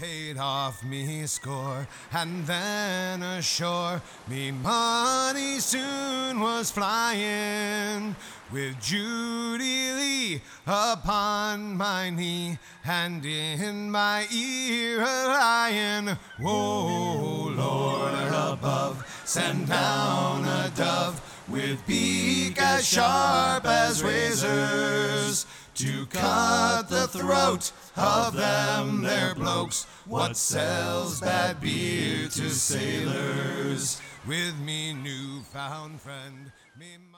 paid off me score, and then ashore me money soon was flying, with Judy Lee upon my knee, and in my ear a lying. Whoa, Lord above, send down a dove with beak as sharp as razors, to cut the throat of them there blokes what sells bad beer to sailors. With me newfound friend, me